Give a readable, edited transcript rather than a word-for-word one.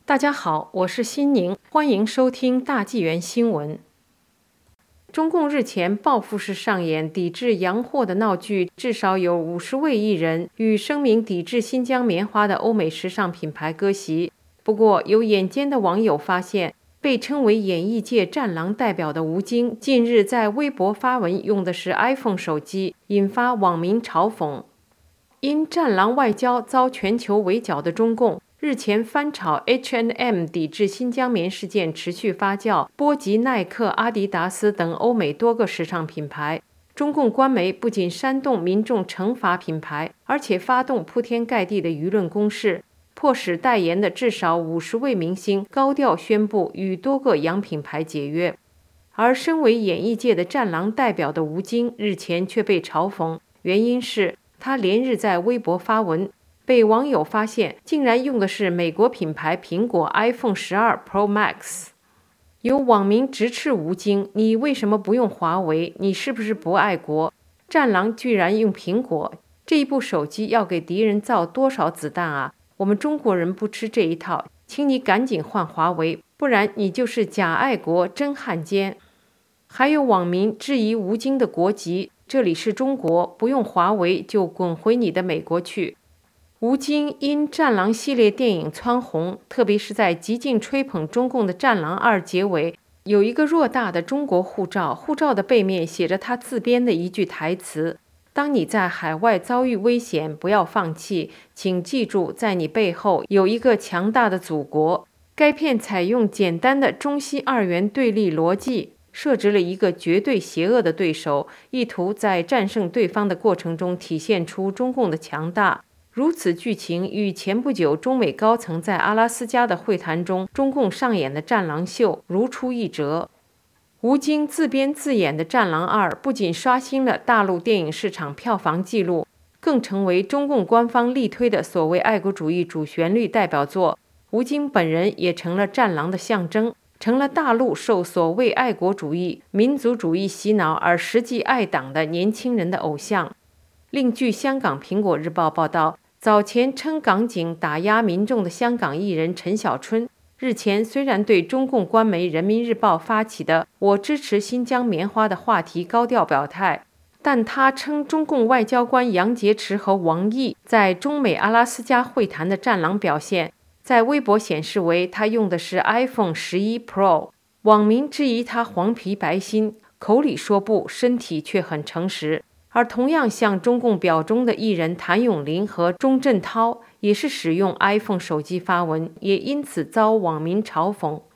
大家好，我是辛宁，欢迎收听大纪元新闻。中共日前报复式上演抵制洋货的闹剧，至少有50位艺人与声明抵制新疆棉花的欧美时尚品牌割席。不过，有眼尖的网友发现，被称为演艺界战狼代表的吴京，近日在微博发文用的是 iPhone 手机，引发网民嘲讽。因战狼外交遭全球围剿的中共，日前翻炒 H&M 抵制新疆棉事件持续发酵，波及耐克、阿迪达斯等欧美多个时尚品牌。中共官媒不仅煽动民众惩罚品牌，而且发动铺天盖地的舆论攻势，迫使代言的至少50位明星高调宣布与多个洋品牌解约。而身为演艺界的战狼代表的吴京，日前却被嘲讽，原因是他连日在微博发文，被网友发现竟然用的是美国品牌苹果 iPhone 12 Pro Max。 有网民直斥吴京，你为什么不用华为？你是不是不爱国？战狼居然用苹果，这一部手机要给敌人造多少子弹啊？我们中国人不吃这一套，请你赶紧换华为，不然你就是假爱国真汉奸。还有网民质疑吴京的国籍，这里是中国，不用华为就滚回你的美国去。吴京因战狼系列电影蹿红，特别是在极尽吹捧中共的战狼2结尾，有一个偌大的中国护照，护照的背面写着他自编的一句台词：当你在海外遭遇危险，不要放弃，请记住在你背后有一个强大的祖国。该片采用简单的中西二元对立逻辑，设置了一个绝对邪恶的对手，意图在战胜对方的过程中体现出中共的强大。如此剧情与前不久中美高层在阿拉斯加的会谈中中共上演的战狼秀如出一辙。吴京自编自演的《战狼2》不仅刷新了大陆电影市场票房纪录，更成为中共官方力推的所谓爱国主义主旋律代表作。吴京本人也成了战狼的象征，成了大陆受所谓爱国主义、民族主义洗脑而实际爱党的年轻人的偶像。另据香港苹果日报报道，早前称港警打压民众的香港艺人陈小春，日前虽然对中共官媒人民日报发起的我支持新疆棉花的话题高调表态，但他称中共外交官杨洁篪和王毅在中美阿拉斯加会谈的战狼表现，在微博显示为他用的是 iPhone 11 Pro。 网民质疑他黄皮白心，口里说不，身体却很诚实。而同样向中共表忠的艺人谭咏麟和钟镇涛也是使用 iPhone 手机发文，也因此遭网民嘲讽。